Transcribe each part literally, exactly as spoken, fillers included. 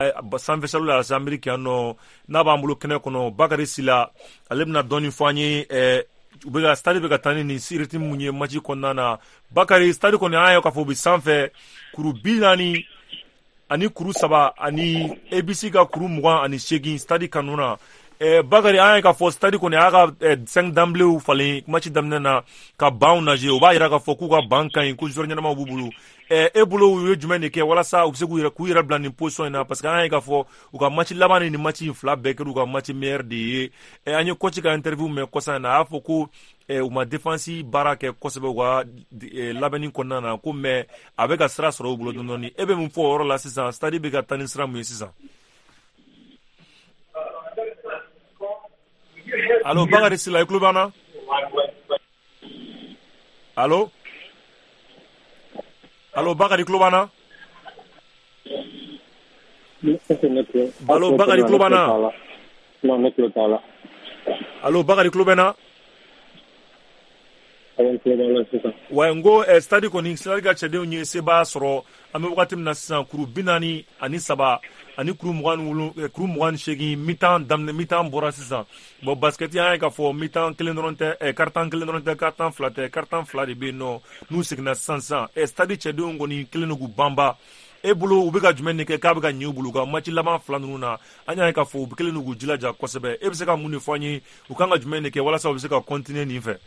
sanfɛ salu la Ameriki yan nɔ n'a b'an bolo kɛnɛ kɔnɔ Bakari Sila ale bɛna dɔɔni fɔ an ye ɛ u bɛ ka stade bɛ ka taa ni nin siriti mun ye match kɔnɔna na Bakari stade kɔni an y'a ye k'a fɔ u bɛ sanfɛ kuru bi naani ani kuru saba ani A B C ka kuru mugan ani seegin stade kanu na ɛ Bakari an y'a ye k'a fɔ stade kɔni a y'a ka ɛ cinq d'emblée falen match daminɛ na ka banw nager o b'a jira k'a fɔ k'u ka ban ka ɲi ko joueur ɲɛnamaw b'u bolo ɛ e bolo u ye jumɛn de kɛ walasa u bɛ se k'u yɛrɛ k'u yɛrɛ bila nin position in na parce que an y'a ye k'a fɔ u ka match laban ni nin match in fila bɛɛ kɛra u ka match meilleur de ye ɛ an ye coach ka interview mɛn kɔsa in na a y'a fɔ ko ɛ u ma défense baara kɛ kosɛbɛ u ka labɛnni kɔnɔna na ko mais a bɛ ka sira sɔrɔ u bolo dɔɔni dɔɔni e bɛ mun fɔ o yɔrɔ la sisan stade bɛ ka taa ni sira mun ye sisan. Allo Bakari Sila i tulo b'an na allo allo Bakari tulo b'an na allo Bakari tulo b'an na allo Bakari tulo b'an na wa n ko stade kɔni stade ka cɛdenw ye sebaa sɔrɔ an bɛ wagati min na sisan kuru bi naani ani saba ani kuru mugan ni wolo kuru mugan ni seegin mi-temps daminɛ mi-temps bɔra sisan bon basket an ye k'a fɔ mi-temps kelen dɔrɔn tɛ ɛ carton kelen dɔrɔn tɛ carton fila tɛ carton fila de bɛ yen nɔ n'u seginna sisan sisan ɛ stade cɛdenw kɔni kelen don k'u banba e bolo u bɛ ka jumɛn de kɛ k'a bɛ ka ɲɛ u bolo u ka match laban fila ninnu na an y'a ye k'a fɔ u kelen don k'u jilaja kosɛbɛ e bɛ se ka mun de fɔ an ye u kan ka jumɛn de kɛ walasa u bɛ se ka continuer nin fɛ.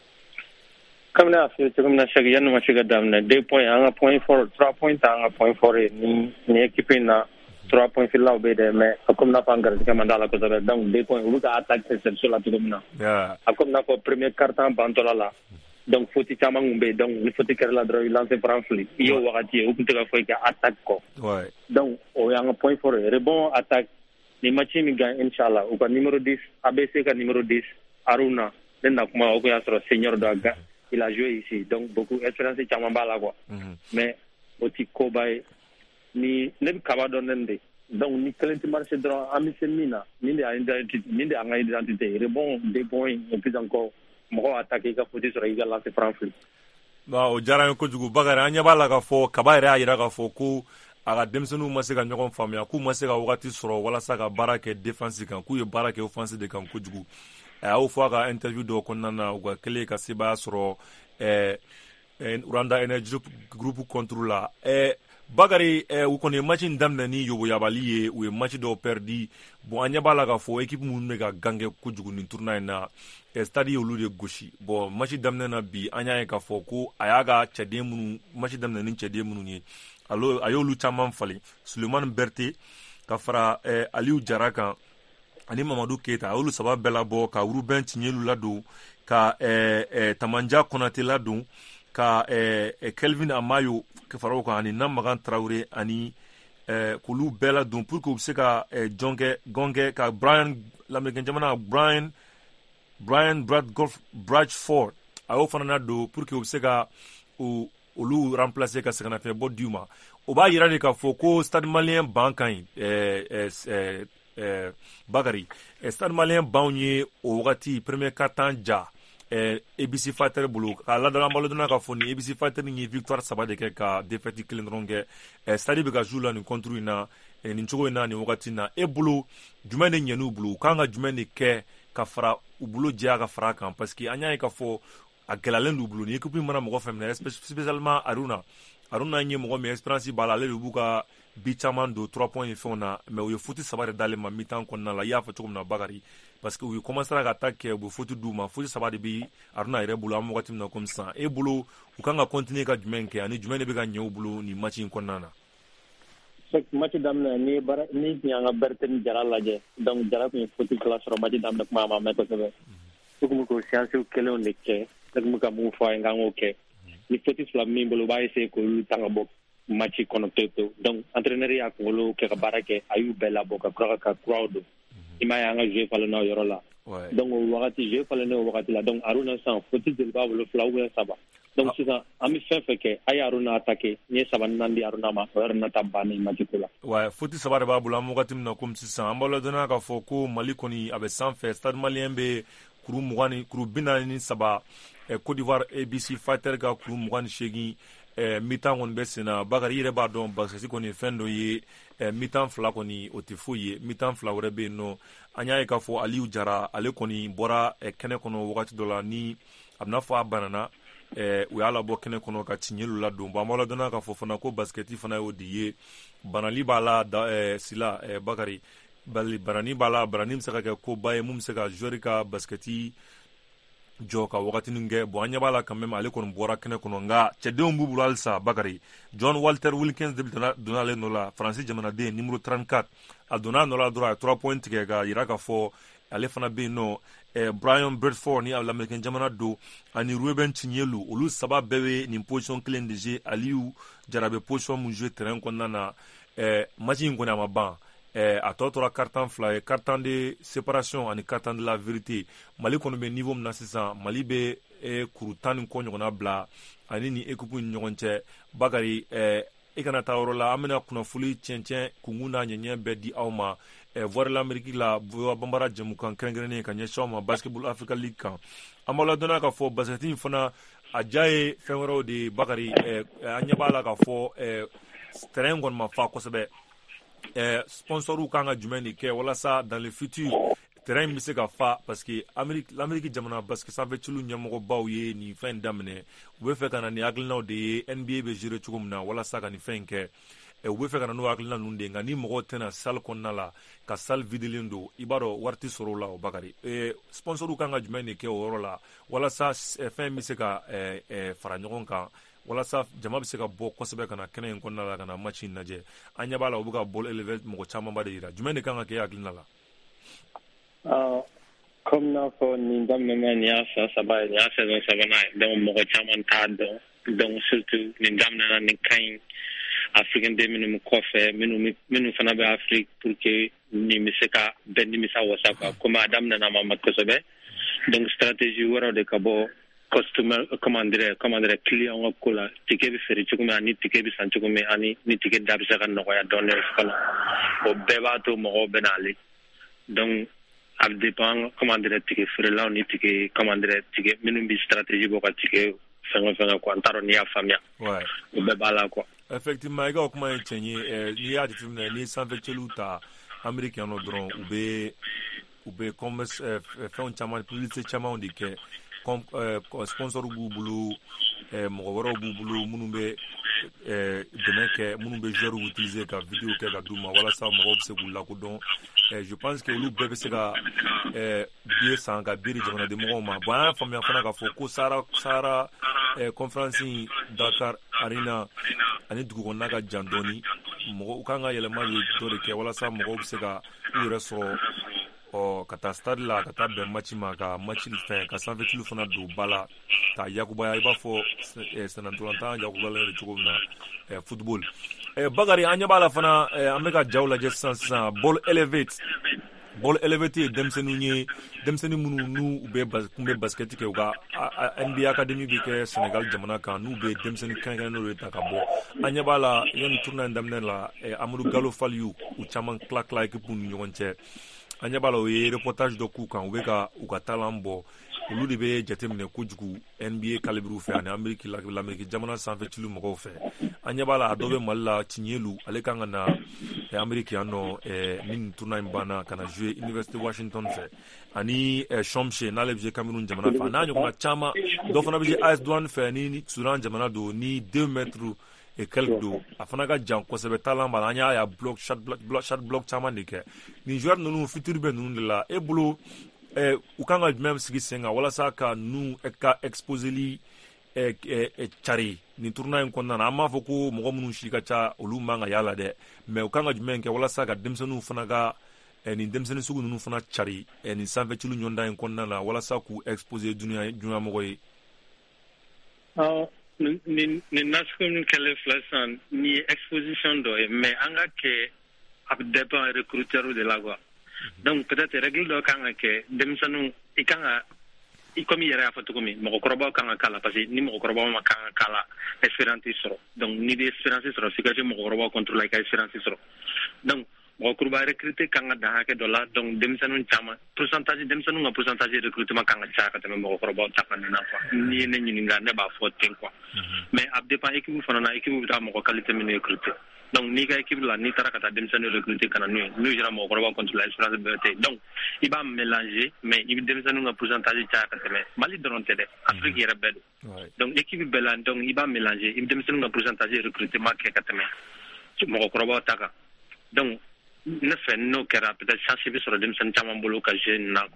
Comme la comme la chaque yann match ga damna deux points un point fort trois points un point fort ni ni équipe na trois points fil là be de mais comme na pas garanti comme dans la cosa donc deux points ou ka attaque c'est sur la tout comme na yeah comme na ko premier carton bantola la donc faut ti chama ngumbe donc il faut ti kere la droit lancer franfli yo wakati ou peut ka faut ka attaque ko ouais donc o ya un point fort rebond attaque ni match ni gagne inchallah ou ka numéro dix A B C ka numéro dix Aruna na kuma o ko ya soro senior daga il a joué ici donc beaucoup expérience Chamamba là quoi mm-hmm. mais oti Kobaye ni ne kaba donende donc ni talent marché droit ami semina ni de identité ni de anga identité rebond des points et puis encore mo attaquer ka foti sur égal lancer franc-flip ba o jara ko jugu Bakari anya bala ka fo kaba yɛrɛ yira ka fo ko aga denmisɛnninw ma se ka ɲɔgɔn faamuya k'u ma se ka wagati sɔrɔ walasa ka baara kɛ défense kan k'u ye baara kɛ offense de kan kojugu a y'o fɔ a ka interview dɔw kɔnɔna na u ka kelen ka sebaaya sɔrɔ ɛɛ Rwanda Energy Group contre la ɛɛ Bakari ɛɛ u kɔni ye match in daminɛ ni yoboyabali ye u ye match dɔw perdi bon an ɲɛ b'a la k'a fɔ équipe minnu bɛ ka gan kɛ kojugu nin tournoi in na stade ye olu de gosi bon match daminɛ na bi an y'a ye k'a fɔ ko a y'a ka cɛden minnu match daminɛ ni cɛden minnu ye alors a y'olu caman falen Sulemani Berté ka fara ɛɛ Aliou Jara kan ani Mamadou Keita a y'olu saba bɛɛ labɔ ka Ruben Tignelu ladon ka ɛɛ ɛɛ Tamanja Konate ladon ka ɛɛ Kelvin Amayo ka fara o kan ani Namagan Traoré ani ɛɛ k'olu bɛɛ ladon pour que u bɛ se ka ɛɛ jɔn kɛ gɔn kɛ ka Brian lamɛnnikɛ jamana Brian Brian Bradgolf Bradford a y'o fana ladon pour que u bɛ se ka o olu remplacer ka sɛgɛnnafiɲɛ bɔ d'u ma o b'a yira de k'a fɔ ko stade malien ban ka ɲi ɛɛ ɛɛ ɛɛ Bakari stade malien banw ye o wagati premier quart-temps ja ɛɛ A B C Fighter bolo k'a ladala an balo donna k'a fɔ ni A B C Fighter ye victoire saba de kɛ ka défaite kelen dɔrɔn kɛ ɛɛ stade bɛ ka jouer la nin contre in na nin cogo in na nin wagati in na e bolo jumɛn de ɲɛn'u bolo u kan ka jumɛn de kɛ ka fara u bolo jɛya ka fara a kan parce que an y'a ye k'a fɔ a gɛlɛyalen d'u bolo ni équipe mana mɔgɔ fɛn minɛ spécialement Aruna Aruna ye mɔgɔ min expérience b'a la ale de b'u ka bi caman don trois points ye fɛnw na mais u ye faute saba de d'ale ma mi-temps kɔnɔna la i y'a fɔ cogo min na Bakari parce que u ye commencé ka attaque kɛ u bɛ faute d'u ma faute saba de bɛ Aruna yɛrɛ bolo an wagati min na comme sisan e bolo u kan ka continuer ka jumɛn kɛ ani jumɛn de bɛ ka ɲɛ u bolo nin match in kɔnɔna na. match daminɛ ni bara ni an ka Berté ni Jara lajɛ donc Jara tun ye faute kila sɔrɔ match daminɛ kuma a ma mɛn kosɛbɛ u tun bɛ k'o séances kelenw de kɛ ne tun bɛ ka mun fɔ a ye n k'an k'o kɛ ni faute fila min bolo u b'a essayer k'olu ta ka bɔ match kɔnɔ pewu pewu donc entraîneur y'a kunkolo kɛ ka baara kɛ a y'u bɛɛ labɔ ka kura ka kuraw don i m'a ye an ka jeu falen n'o yɔrɔ la donc o wagati jeu falen n'o wagati la donc Aruna sisan faute joli b'a bolo fila ou bien saba donc sisan an bɛ fɛn fɛn kɛ a ye Aruna attaquer n ye saba naani di Aruna ma o yɛrɛ na ta bannen match ko la. ouais faute saba de b'a bolo an wagati min na comme sisan an b'a ladɔnniya k'a fɔ ko Mali kɔni a bɛ sanfɛ stade malien bɛ kuru mugan ni kuru bi naani ni saba Côte d'Ivoire A B C Fighter ka kuru mugan ni seegin eh, mitan kɔni bɛ sen na Bakari yɛrɛ b'a dɔn basketi kɔni fɛn dɔ ye eh, mitan fila kɔni o tɛ foyi ye mitan fila wɛrɛ bɛ yen nɔ an y'a ye k'a fɔ Aliyu Jara ale kɔni bɔra eh, kɛnɛ kɔnɔ wagati dɔ la ni a bɛna fɔ a banana eh, u y'a labɔ kɛnɛ kɔnɔ ka Tiɲɛlu ladon bon an b'a ladɔnna k'a fɔ fana ko basketi fana y'o de ye banali b'a la da, eh, Sila eh, Bakari bali banani b'a la banani bɛ se ka kɛ koba ye mun bɛ se ka joueur ka basketi jɔ ka wagatinin kɛ bon an ɲɛ b'a la quand même ale kɔni bɔra kɛnɛ kɔnɔ nka cɛdenw b'u bolo halisa Bakari John Walter Wilkins de bɛ donna ale nɔ la Faransi jamanaden numéro trente-quatre a donna a nɔ la dɔrɔn a ye trois points tigɛ ka jira k'a fɔ ale fana bɛ yen nɔ eh, Brian Bradford ni Lamɛrikɛn jamana don ani Ruben Tiɲɛlu olu saba bɛɛ bɛ nin position kelen de jouer Aliyu Jara bɛ position mun jouer terrain kɔnɔna na eh, match in kɔni a ma ban Eh, a tɔ tora carton fila ye carton de séparation ani carton de la vérité Mali kɔni bɛ niveau min na sisan Mali bɛ eh, kuru tan ni kɔ ɲɔgɔnna bila ani ni équipe ni ɲɔgɔn cɛ Bakari eh, i kana taa yɔrɔ la an bɛna kunnafoni cɛncɛn kungun n'a ɲɛɲɛ bɛɛ di aw ma eh, Voix de l'Amérique la Voix Banbara jɛmukan kɛrɛnkɛrɛnnen ka ɲɛsin aw ma Basketball Africa League kan an b'a ladɔnniya k'a fɔ basketi in fana a diya ye fɛn wɛrɛw de Bakari eh, an ɲɛ b'a la k'a fɔ eh, terrain kɔni ma fa kosɛbɛ Eh, sponsorw kan ka jumɛn de kɛ walasa dans le futur terrain bɛ se ka fa parce que l'Amérique jamana basket sanfɛcilu ɲɛmɔgɔbaw ye nin fɛn daminɛ u bɛ fɛ ka na ni hakilinaw de ye N B A bɛ gérer cogo min na walasa ka nin fɛn kɛ eh, u bɛ fɛ ka na n'o hakilina ninnu de nka ni mɔgɔw tɛna salle kɔnɔna la ka salle videlen don i b'a dɔn wari tɛ sɔrɔ o la o Bakari eh, sponsorw kan ka jumɛn de kɛ o yɔrɔ la walasa eh, fɛn bɛ se ka eh, eh, fara ɲɔgɔn kan walasa jama bɛ se ka bɔ kosɛbɛ ka na kɛnɛ in kɔnɔna la ka na match in lajɛ an ɲɛ b'a la u bɛ ka ball élevé mɔgɔ camanba de yira jumɛn de kan ka kɛ hakilina la uh, comme n'a fɔ nin daminɛna nin y'a san saba ye nin y'a saison sabanan ye donc mɔgɔ caman t'a dɔn donc surtout nin daminɛna nin ka ɲi africain den minnu kɔfɛ minnu minnu fana bɛ Afrique pour que nin bɛ se ka bɛɛ nimisa wasa quoi comme a daminɛna ma mat kosɛbɛ donc stratégie wɛrɛw de ka bɔ customer comment dire comment dire client ka ko la tike bɛ feere cogo min ani tike bɛ san cogo min ani ni tike da bɛ se ka nɔgɔya dɔɔnin fana o bɛɛ b'a to mɔgɔw bɛ n'ale donc a bɛ dépend comment dire tike feerelaw ni tike comment dire tike minnu bɛ stratégie bɔ ka tike fɛn o fɛn quoi n t'a dɔn n'i y'a faamuya o bɛɛ b'a la quoi. Effectivement i ka o kuma ye tiɲɛ ye n'i y'a jateminɛ ni sanfɛciluw ta Amérique yan nɔ dɔrɔn u bɛ u bɛ comme fɛnw caman publicité camanw de kɛ sponsor b'u bolo mɔgɔ wɛrɛw b'u bolo minnu bɛ dɛmɛ kɛ minnu bɛ joueurs utiliser ka vidéo kɛ ka d'u ma walasa mɔgɔw bɛ se k'u lakodɔn je pense que olu bɛɛ bɛ se ka billet san ka billet di jamanaden mɔgɔw ma bon an y'a faamuya fana k'a fɔ ko Sahara Sahara conférence Dakar Arena ani dugu kɔnɔna ka jan dɔɔni mɔgɔ u kan ka yɛlɛma dɔ de kɛ walasa mɔgɔw bɛ se ka u yɛrɛ sɔrɔ ɔ ka taa stade la ka taa bɛn match ma ka match fɛn ka sanfɛcilu fana don ba la ka yakubaya i b'a fɔ sɛnɛntolantan yakubalen cogo min na football Bakari an ɲɛ b'a la fana an bɛ ka jaw lajɛ sisan sisan ball elevate ball elevate ye denmisɛnninw ye denmisɛnnin minnu n'u bɛ kun bɛ basketi kɛ u ka N B A academy bɛ kɛ Sénégal jamana kan n'u bɛ denmisɛnnin kɛrɛnkɛrɛnnenw de ta ka bɔ an ɲɛ b'a la yanni tournoi in daminɛ la Amadou Gallo Faliyu u caman tila tila équipe ni ɲɔgɔn cɛ an ɲɛ b'a la u ye reportage dɔ k'u kan u bɛ ka u ka talent bɔ olu de bɛ jateminɛ kojugu N B A calibre fɛ ani Amérique l'Amérique jamana sanfɛcilu mɔgɔw fɛ an ɲɛ b'a la a dɔ bɛ Mali la Tiɲɛlu ale kan ka na Amérique yan nɔ ni nin tournoi in banna ka na jouer Université Washington fɛ ani Chomche n'ale bɛ jouer Cameroun jamana fɛ a n'a ɲɔgɔnna caman dɔ fana bɛ jouer A S Douane fɛ ni Sudan jamana don ni deux mètres et quelques do a fana ka jan kosɛbɛ talent b'a la an y'a block shot block shot block caman de kɛ nin joueur ninnu futur bɛ ninnu de la e bolo eh, u kan ka jumɛn sigi sen kan walasa ka ninnu ka exposeli eh, eh, eh, cari nin tournoi in kɔnɔna na an m'a fɔ ko mɔgɔ minnu si ka ca olu man ka y'a la dɛ mais u kan ka jumɛn kɛ walasa ka denmisɛnninw fana ka eh, nin denmisɛnnin sugu ninnu fana cari eh, nin sanfɛcilu ɲɔgɔndan in kɔnɔna na walasa k'u exposer dunuya dunuya mɔgɔ ye. Uh. Ni nasuku min kɛlen filɛ sisan ni ye exposition dɔ ye mais an ka kɛ a bɛ dépend recruteur de la quoi donc peut-être règle dɔ kan ka kɛ denmisɛnninw i kan ka i comme i yɛrɛ y'a fɔ cogo min mɔgɔkɔrɔbaw kan ka k'a la parce que ni mɔgɔkɔrɔbaw ma kan ka k'a la expérience sɔrɔ donc ni bɛ expérience sɔrɔ f'i ka se mɔgɔkɔrɔbaw contrôle la i ka expérience sɔrɔ donc mo kurba recruter kanga da hake dola donc demsanun chama pourcentage demsanun nga pourcentage recrutement kanga chaka teme mo kurba takana na fa ni ne ni nga ne ba foten quoi mais ab dépend équipe fana na équipe ta mo qualité men recruter donc ni ka équipe la ni tarakata demsanun recruter kana nu nu jira mo kurba contre la Esperance de Berté donc il va mélanger mais il demsanun nga pourcentage chaka teme mali dronté de Afrique yere bedo donc équipe bela donc il va mélanger il demsanun nga pourcentage recrutement ke kateme mo kurba taka donc ne fait no kera peut-être sensible sur dem san chama bolo ka jeune na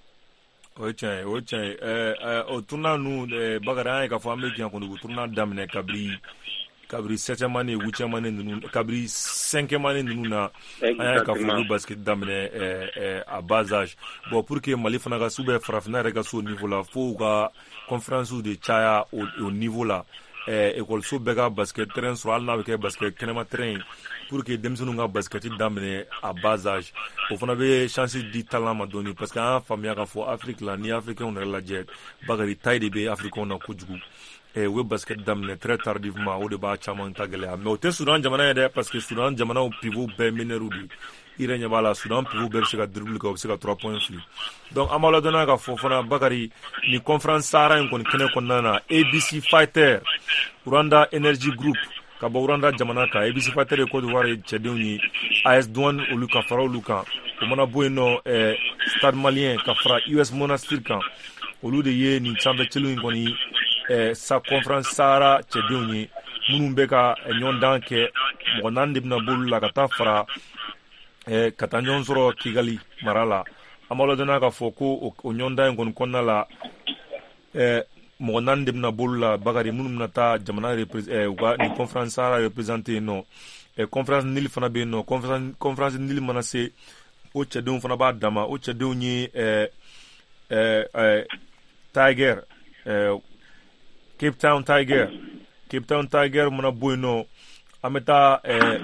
o tien o tien euh euh au tournant nous bagara ka fo américain ko tournant damne kabri kabri septième année huitième année nous kabri cinquième année nous na aya ka fo basket damne euh euh à bas âge bon pour que Mali fana ga soube frafna rega so niveau là faut ga conférence de chaya au, au niveau là euh école so bega basket terrain sur al na ke basket kenema terrain pour que demsonu nga basket damne à bas âge o fana be chance di talent ma doni parce que en famille ka fo Afrique la ni africain on la jet bagari taille be africain na kujugu e we basket damne très tardivement o de ba chama tagale mais o te Soudan jamana de parce que Soudan jamana o pivot be minerudi irenya bala Soudan pivot be se ka dribble ka se ka trois points free donc amala dona ka fo fana bagari ni conférence sara en kon kene kon nana A B C Fighter Rwanda Energy Group ka Rwanda jamana ka A B C Fighter ko do ware cheduni A S Douane olu ka fara olu kan o mana boyno eh, Stade Malien ka fara U S Monastir kan olu de ye ni chambe chelu ngoni eh, sa conférence sara cheduni munun be ka eh, nyondan ke mo nande bina bolu la ka ta fara eh, kata nyon soro Kigali marala amalo dana ka foko o, o nyondan ngon konna la eh, mo nande bina bolu la bagari munum na ta jamana represent eh, ni conférence sara representer no eh, conférence nil fana be no conférence conférence nil manase o chedon fana ba dama o chedon ni eh, eh, eh, Tiger eh, Cape Town Tiger Cape Town Tiger mona bueno ameta eh,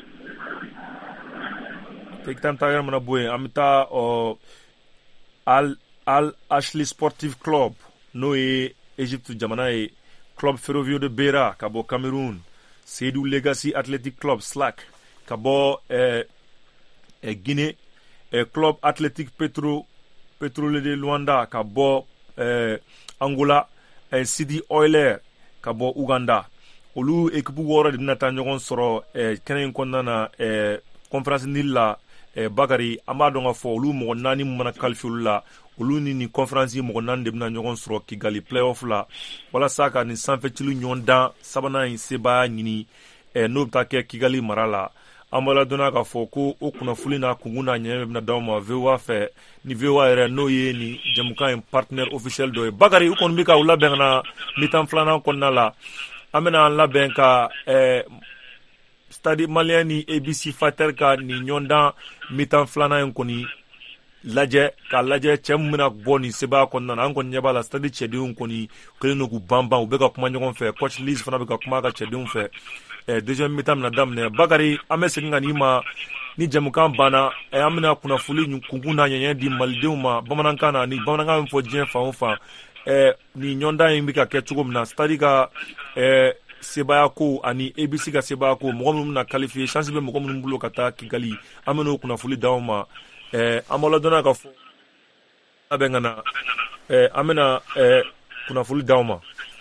Cape Town Tiger mona bueno ameta o Al Al Ashley Sportive Club no e Egypte jamana e Club Ferrovio de Beira kabo Cameroon Seydou Legacy Athletic Club Slack kabo eh, eh, Guinée eh, Club Athletic Petro Petrole de Luanda kabo eh, Angola eh, Sidi Oiler kabo Uganda olu ekipu wora de nata nyogon soro eh, kenen konnana eh, conference nilla eh, bagari amado nga fo olu mo nani mana kalfiul la olu ni ni conference mo nan de na nyogon soro Kigali playoff la wala saka ni sanfe tilu nyonda sabana in seba nyini eh, no take Kigali marala amala dona ka fo ko o kuna fulina kunguna nyeme na dawma vewa fe ni vewa ere no ye ni jamuka en partner officiel do bagari u kon bika ula benna mitan flana kon nala amena la benka eh, stade malien ni A B C Fighter ka ni nyonda mitan flana en koni laje ka laje chemuna boni seba kon nana an kon nyabala stade chedi un koni keleno ku bamba u beka kuma nyon fe coach Liz fana beka kuma ka chedi un fe eh, deuxième mi-temps na damne bagari amese ngani ma ni jamukan bana e eh, amina kuna fuli kunguna nyenye di maldeuma bamankana ni bamankana fo jien fa fa eh, ni nyonda imbika ke chugum na stadi ka eh, sebaya ko ani A B C ka sebaya ko mo ngom na qualifier chance be mo ngom bulo kata Kigali ameno kuna fuli dawma eh, amola dona ka fo abengana eh, amena eh, kuna fuli dawma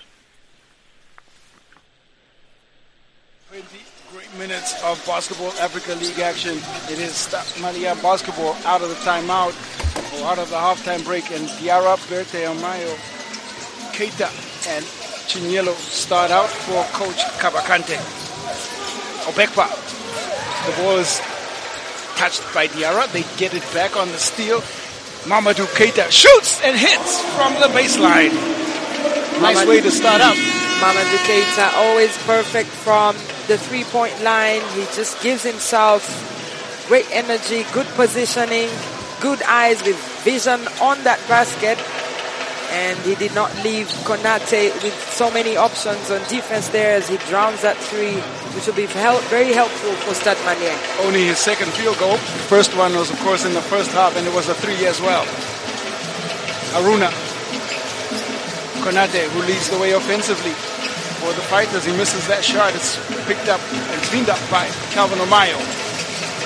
Great minutes of Basketball Africa League action. It is Stade Malien Basketball out of the timeout or out of the halftime break, and Diarra, Berté, Amayo, Keita, and Chinyelo start out for Coach Kabakante. Obekpa. The ball is touched by Diarra. They get it back on the steal. Mamadou Keita shoots and hits from the baseline. Nice Mamadou, way to start out. Mamadou Keita always perfect from the three-point line. He just gives himself great energy, good positioning, good eyes with vision on that basket. And he did not leave Konate with so many options on defense there as he drowns that three, which will be help, very helpful for Stade Malien. Only his second field goal. First one was, of course, in the first half, and it was a three as well. Aruna Konate, who leads the way offensively for the Fighters. He misses that shot. It's picked up and cleaned up by Calvin Omayo.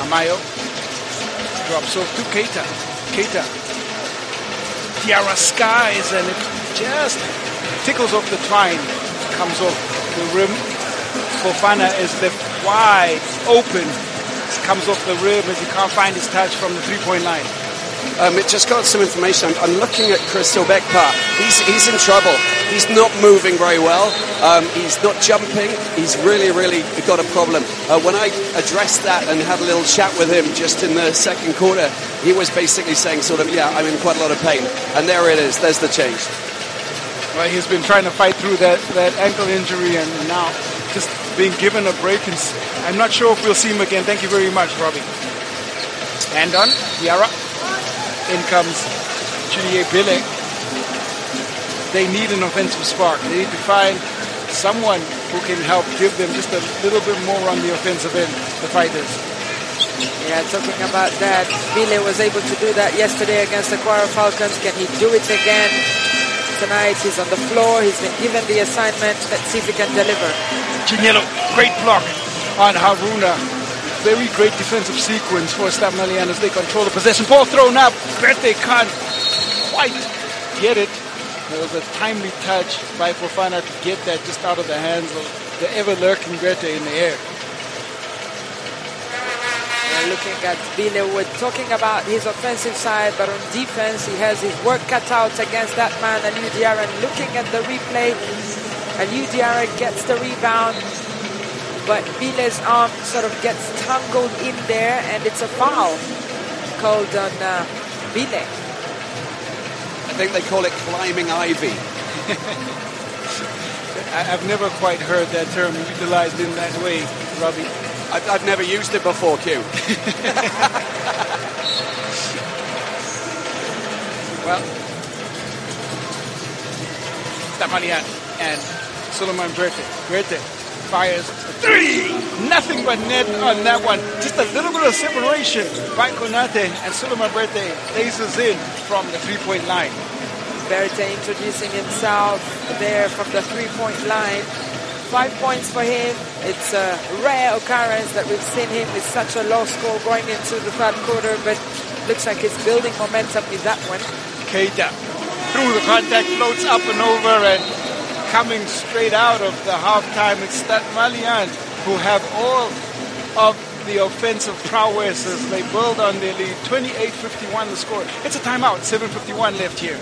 Amayo drops off to Keita. Keita. Diarra skies and it just tickles off the twine. Comes off the rim. Fofana is left wide open. Comes off the rim as he can't find his touch from the three-point line. Um, it just got some information. I'm, I'm looking at Crystal Beckpa. He's he's in trouble. He's not moving very well. Um, he's not jumping. He's really, really got a problem. Uh, when I addressed that and had a little chat with him just in the second quarter, he was basically saying sort of, yeah, I'm in quite a lot of pain. And there it is. There's the change. Well, he's been trying to fight through that, that ankle injury and now just being given a break. And I'm not sure if we'll see him again. Thank you very much, Robbie. And on, Diarra. In comes Chidie Bile. They need an offensive spark. They need to find someone who can help give them just a little bit more on the offensive end, the fighters. Yeah, talking about that, Bile was able to do that yesterday against the Kwara Falcons. Can he do it again tonight? He's on the floor. He's been given the assignment. Let's see if he can deliver. Chinyelo, great block on Haruna. Very great defensive sequence for Stade Malien as they control the possession. Ball thrown up. Berthe can't quite get it. There was a timely touch by Fofana to get that just out of the hands of the ever-lurking Berthe in the air. We're looking at Bile. We're talking about his offensive side, but on defense, he has his work cut out against that man, Aliou Diarra. And looking at the replay, Aliou Diarra gets the rebound, but Bile's arm sort of gets tangled in there, and it's a foul called on uh, Bile. I think they call it climbing ivy. I've never quite heard that term utilized in that way, Robbie. I've, I've never used it before, Q. Well, Stade Malien and Suleiman Berthe. Berthe fires three. Nothing but net on that one. Just a little bit of separation by Konate, and Suleiman Berthe laces in from the three-point line. Berthe introducing himself there from the three-point line. Five points for him. It's a rare occurrence that we've seen him with such a low score going into the third quarter, but looks like he's building momentum with that one. Keita through the contact, floats up and over, and coming straight out of the halftime, it's Stade Malien who have all of the offensive prowess as they build on their lead. twenty-eight fifty-one the score. It's a timeout. seven fifty-one left here.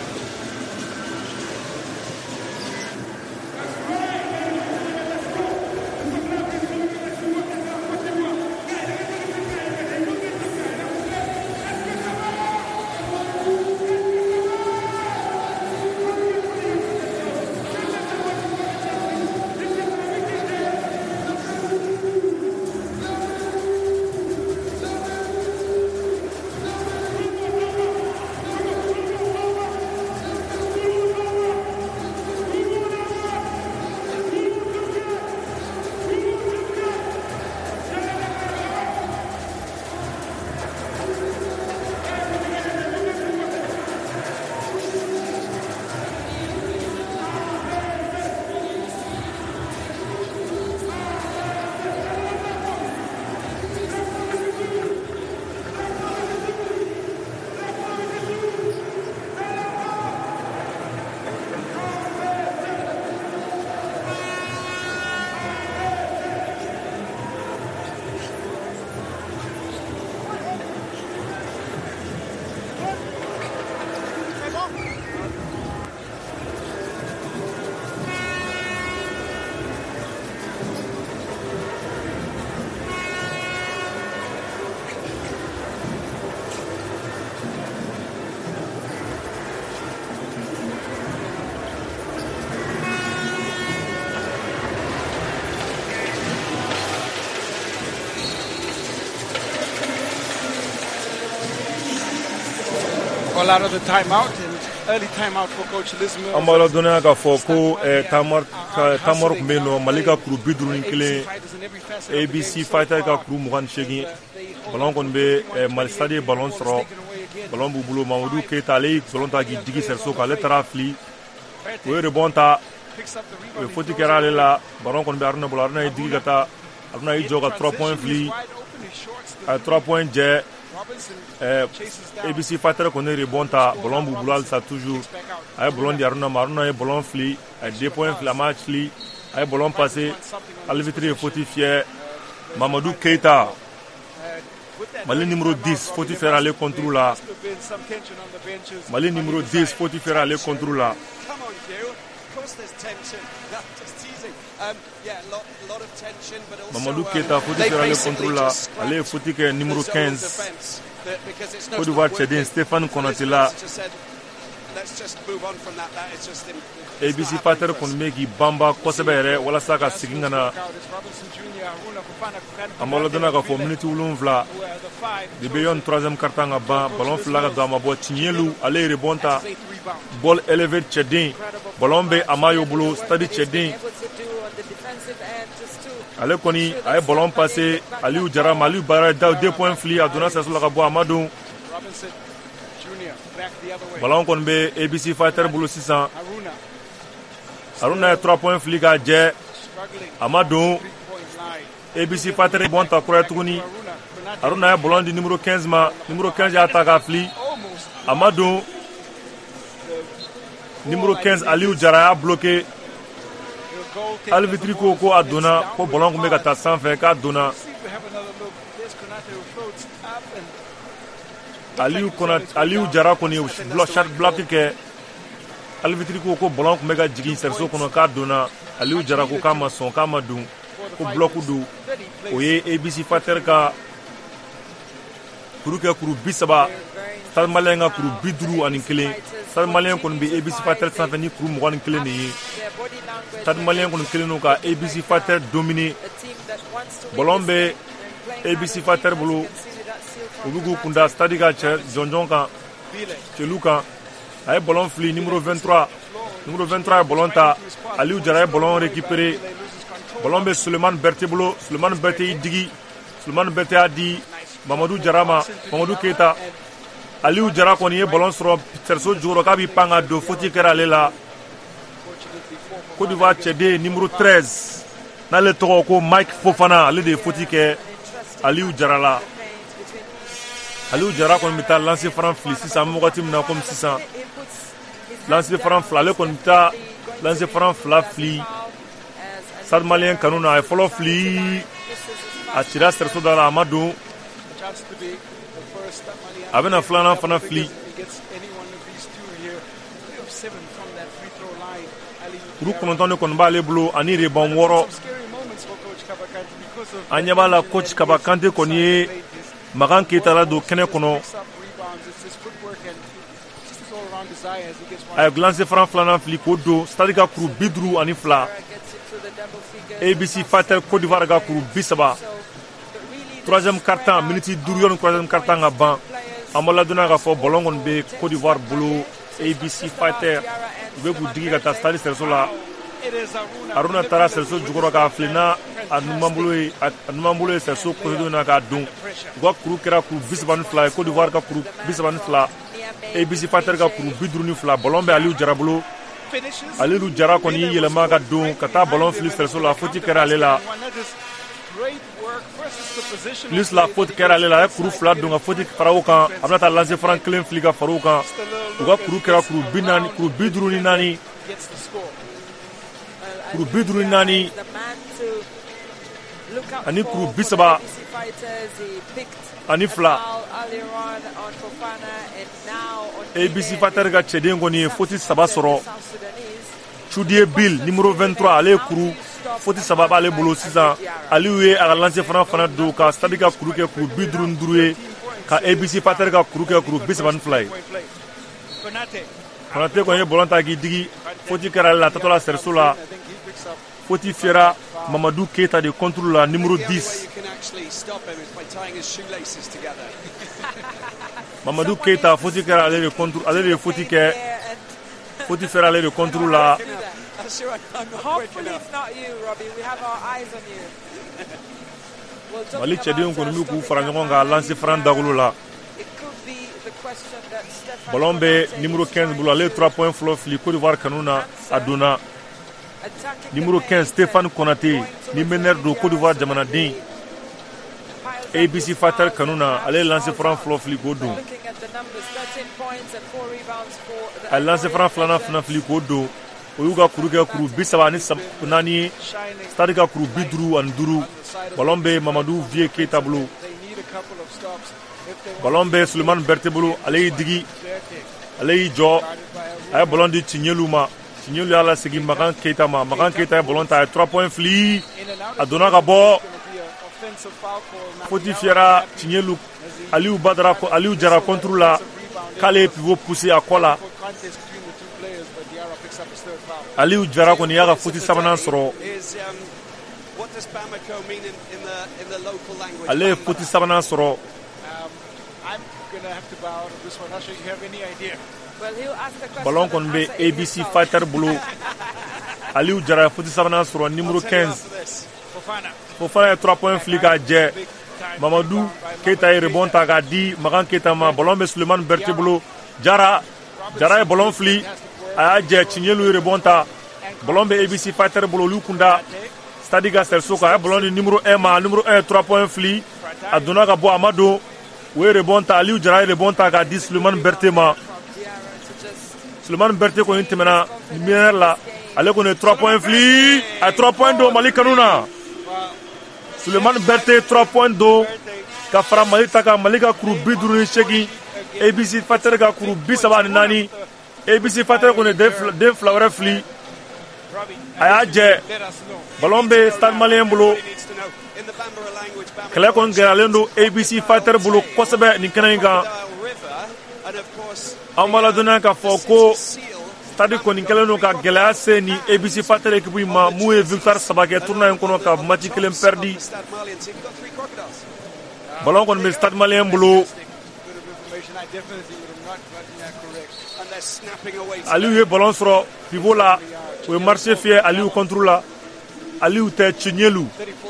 Out of the timeout and early timeout for Coach Liz Mills. Amala donna ka fɔ ko tamar tamar kun bɛ yen nɔ Mali ka kuru bi duuru ni kelen A B C Fighter ka kuru mugan ni seegin ballon kɔni bɛ Mali stade ye ballon sɔrɔ ballon b'u bolo Mamadou Keita ale ye ballon ta k'i digi sɛriso kan ale taara fili o ye rebond ta o ye faute kɛra ale la ballon kɔni bɛ Haruna bolo Haruna ye digi ka taa Haruna y'i jɔ ka trois points fili a trois points jɛ eh, A B C Fighter kɔni rebond ta ballon b'u bolo halisa toujours a ye ballon di Haruna ma Haruna ye ballon fili a ye deux points fili a m'a fili a ye ballon passé Alvitri ye faute fiyɛ Mamadou Keita Mali numéro dix faute faire aller contre là Mali numéro dix faute faire aller contre là Mamadou Keita faute faire aller contre là allez faute que numéro quinze Côte d'Ivoire Tchadien Stéphane Konaté là A B C Fighter kon meki bamba kosɛbɛ yɛrɛ walasa ka segin kana an b'aw ladɔnna k'a fɔ miniti wolonwula de bɛ yɔni troisième quart-temps ka ban ballon fila ka don a ma bɔ Tiɲɛlu ale ye rebond ta ball élevé Tchadien ballon bɛ Amayo bolo stade Tchadien ale kɔni a ye ballon passé Aliou Jara ma Aliou Bara da deux points fili a donna sɛso la ka bɔ Amadou ballon kɔni bɛ A B C Fighter bolo sisan Haruna ye trois points fili ka jɛ a ma don A B C Fighter bon ta kura tuguni Haruna ye ballon di numéro quinze ma numéro quinze y'a ta ka fili a ma don numéro quinze Aliou Jara y'a bloqué Alvitri ko ko a donna ko ballon kun bɛ ka taa sanfɛ k'a donna Aliou Konat Aliou Jara kɔni ye shot block kɛ Alvitri ko ko ballon kun bɛ ka jigin Serso kɔnɔ k'a donna Aliou Jara ko k'a ma sɔn k'a ma dun ko bloc do o ye A B C Fighter ka kuru kɛ kuru bi saba Stade Malien ka kuru bi duuru ani kelen Stade Malien kɔni bɛ A B C Fighter sanfɛ ni kuru mugan ni kelen de ye Stade Malien kɔni kelen don ka A B C Fighter dominer ballon bɛ A B C Fighter bolo u bɛ k'u kunda stade ka cɛ jɔnjɔn kan cɛlu kan a ye ballon fili numéro vingt-trois numéro vingt-trois ye ballon ta Aliou Jara ye ballon récupéré ballon bɛ Sulemani Berté bolo Sulemani Berté y'i digi Sulemani Berté y'a di Mamadou Jara ma Mamadou Keita Aliou Jara kɔni ye ballon sɔrɔ Serso jukɔrɔ k'a bɛ pan ka don faute kɛra ale la Côte d'Ivoire cɛden numéro treize n'ale tɔgɔ ko Mike Fofana ale de ye faute kɛ Aliou Jara la Aliou Jara kɔni bɛ taa lancer franc fili sisan an bɛ wagati min na komi sisan lancer franc fila ale kɔni bɛ taa lancer franc fila fili Stade Malien kanu na a ye fɔlɔ fili a cira Serso da la a ma don a bɛna filanan fana fili kuru kɔnɔntɔn de kɔni b'ale bolo ani rebond wɔɔrɔ an ɲɛ b'a la coach Kaba Kante kɔni ye Magan Keita la don kɛnɛ kɔnɔ a ye lancer franc filanan fili k'o don stade ka kuru bi duuru ani fila A B C Fighter Côte d'Ivoire ka kuru bi saba troisième quart-temps miniti duuru yɔni troisième quart-temps ka ban an b'a ladɔnna k'a fɔ ballon kɔni bɛ Côte d'Ivoire bolo A B C Fighter u bɛ k'u digi ka taa stade Serso la Haruna taara Serso jukɔrɔ k'a fili n'a a numan bolo ye a numan bolo ye Serso kɔsɔdon na k'a don u ka kuru kɛra kuru bi saba ni fila ye Côte d'Ivoire ka kuru bi saba ni fila A B C Fighter ka kuru bi duuru ni fila ballon bɛ Aliou Jara bolo Aliou Jara kɔni y'i yɛlɛma ka don ka taa ballon fili Serso la faute kɛra ale la plus la faute kɛra ale la a ye kuru fila don ka faute fara o kan a bɛna taa lancer franc kelen fili ka fara o kan u ka kuru kɛra kuru bi naani kuru bi duuru ni naani kuru bi duuru ni naani ani kuru bi saba ani fila A B C Fighter ka cɛden kɔni ye faute saba sɔrɔ Chudie Bill numéro vingt-trois ale ye kuru faute saba b'ale bolo sisan Aliou ye a ka lancer franc fana don ka stade ka kuru kɛ kuru bi duuru ni duuru ye ka A B C Fighter ka kuru kɛ kuru bi saba ni fila ye Konate kɔni ye ballon ta k'i digi faute kɛra ale la a tatɔ la Serso la faute fiyɛra Mamadou Keita de contre la numéro dix Mamadou Keita faute kɛra ale de contre ale de faute kɛ faute fiyɛra ale de contre la Mali cɛdenw kɔni bɛ k'u fara ɲɔgɔn kan lancer franc dagolo la ballon bɛ numéro quinze bolo ale ye trois points fɔlɔ fili Côte d'Ivoire kanu na a donna numéro quinze Stéphane Konaté ni meneur do Côte d'Ivoire jamanaden A B C Fighter kanuna ale lancer franc flo fli ko don ale lancer franc flana fana fli ko don o yuga kuru kɛ kuru bi saba ni nani stade ka kuru bi duru ani duru ballon be Mamadou Vie Keita bolo ballon be Suleiman Berté bolo ale yi digi ale yi jɔ a ye ballon di Tignelou ma Tignelou y'a lasegin Makan Keita ma Makan Keita ye ballon ta a ye trois points fili a donna ka bɔ faute fiyɛra Tignelou Aliou Badara Aliou Jara contre la k'ale ye pivot poussé a kɔ la Aliou Jara kɔni y'a ka faute sabanan sɔrɔ ale ye faute sabanan sɔrɔ ballon kɔni bɛ A B C Fighter bolo Aliou Jara ye faute sabanan sɔrɔ numéro quinze Fofana ye trois points fili k'a jɛ Mamadou Keita ye rebond ta k'a di Makan Keita ma ballon bɛ Suleiman Berté bolo Jara Jara ye ballon fili a y'a jɛ Tignelou ye rebond ta ballon bɛ A B C Fighter bolo olu kunda Stade ka Serso a ye ballon di numéro un ma numéro un ye trois points fili a donna ka bɔ a ma don o ye rebond ta Aliou Jara ye rebond ta k'a di Suleiman Berté ma Suleiman Berté kɔni tɛmɛna lumière la ale kɔni ye trois points fili a ye trois points don Mali kanu na Suleiman Berté trois points don ka fara Mali ta kan Mali ka kuru bi duuru ni seegin A B C Fighter ka kuru bi saba ani naani A B C Fighter kɔni den fila wɛrɛ fili a y'a jɛ ballon bɛ Stade Malien bolo kɛlɛ kɔni gɛlɛyalen don A B C Fighter bolo kosɛbɛ nin kɛnɛ in kan an b'a ladɔnniya k'a fɔ ko Stade kɔni kɛlen don ka gɛlɛya se ni A B C Fighter équipe ma mun ye victoire saba kɛ tournoi in kɔnɔ ka match kelen perdi ballon kɔni bɛ Stade Malien bolo Aliou ye ballon sɔrɔ pivot la o ye marché fiyɛ Aliou contre la Aliou tɛ Tignelou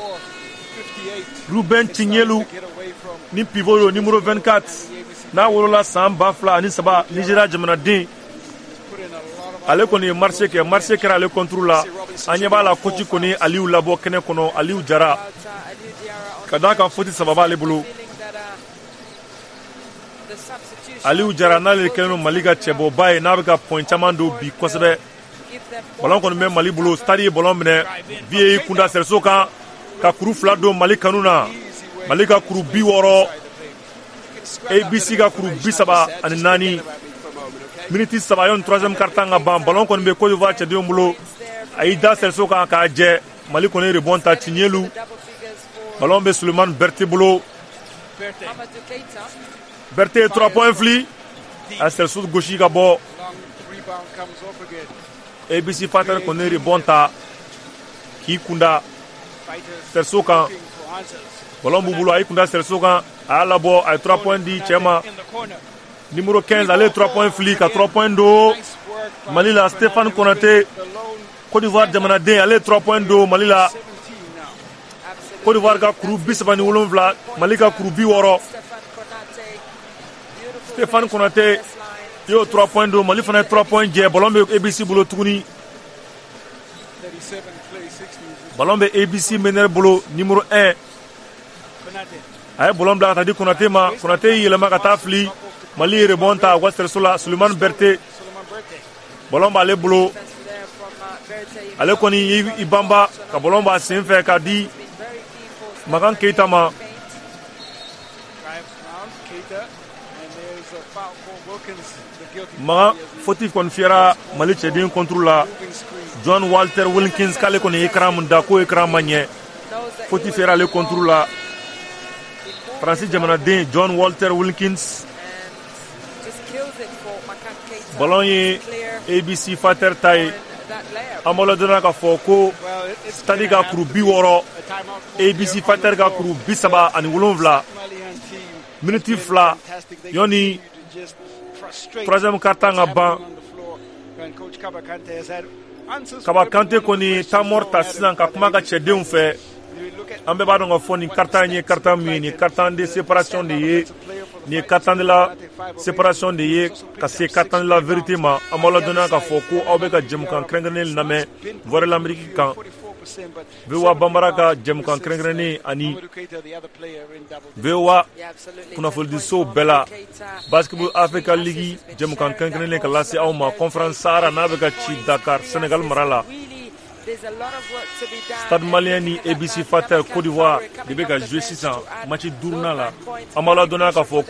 Ruben Tignelou ni pivot yo numéro vingt-quatre n'a wolola san ba fila ani saba Nigeria jamanaden ale kɔni ye marché kɛ marché kɛra ale contre la an ɲɛ b'a la coach kɔni Aliou labɔ kɛnɛ kɔnɔ Aliou Jara ka d'a kan faute saba b'ale bolo Aliou Jara n'ale kɛlen don Mali ka cɛbɔba ye n'a bɛ ka point caman don bi kosɛbɛ ballon kɔni bɛ Mali bolo Stade ye ballon minɛ Vie kunda Serso kan ka kuru fila don Mali kanu na Mali ka kuru bi wɔɔrɔ A B C ka kuru bi saba ani naani miniti saba yɔrɔ troisième quart-temps ka ban ballon kɔni bɛ Côte d'Ivoire cɛdenw bolo a y'i da Serso kan k'a jɛ Mali kɔni ye rebond ta Tignelou ballon bɛ Suleiman Berté bolo Berté trois points fili a Serso gosi ka bɔ A B C Fighter kɔni ye rebond ta k'i kunda Serso kan ballon b'u bolo a y'i kunda Serso kan a y'a labɔ a ye trois points di cɛ ma numéro quinze ale ye trois points fili ka trois points don Mali la Stéphane Konaté Côte d'Ivoire jamanaden ale ye trois points don Mali la Côte d'Ivoire ka kuru bi saba ni wolonwula Mali ka kuru bi wɔɔrɔ Stéphane Konaté y'o trois points don Mali fana ye trois points jɛ ballon bɛ A B C bolo tuguni ballon bɛ A B C meneur bolo numéro un a ye ballon bila ka taa di Konaté ma Konaté y'i yɛlɛma ka taa fili Mali ye rebond ta wa Serso la Suleiman Berté ballon b'ale bolo ale kɔni i banba ka ballon b'a sen fɛ ka di Makan Keita ma Makan faute kɔni fiyɛra Mali cɛden contre la John Walter Wilkins k'ale kɔni ye écran mun da ko écran ma ɲɛ faute fiyɛra ale contre la Faransi jamanaden John Walter Wilkins ballon ye A B C Fighter ta ye an b'a ladɔnniya k'a fɔ ko Stade ka kuru bi wɔɔrɔ A B C Fighter ka kuru bi saba ani wolonwula miniti fila yɔni troisième quart-temps ka ban Kaba Kanté kɔni temps mort ta sisan ka kuma ka cɛdenw fɛ an bɛɛ b'a dɔn ka fɔ nin quart-temps in ye quart-temps min ye nin quart-temps de séparation de ye nin ye quart-temps de la séparation de ye ka se quart-temps de la vérité ma an b'a ladɔnniya k'a fɔ ko aw bɛ ka jɛmukan kɛrɛnkɛrɛnnen lamɛn Voix de l'Amérique kan percent, but Vewa Bambara ka jɛmukan kɛrɛnkɛrɛnnen ani Mamadou Keita, the other player in double digits. Vewa Yeah, absolutely. kunnafoni ten so point four bɛɛ la for Keita. Basketball Africa League jɛmukan kɛrɛnkɛrɛnnen ka lase aw ma Conference Sahara n'a bɛ ka ci Dakar Senegal mara la. Really, there's a lot of work to be done. Stade Malien ni A B C Fatel Côte d'Ivoire de bɛ ka jouer sisan match duurunan la an b'a ladɔnniya k'a fɔ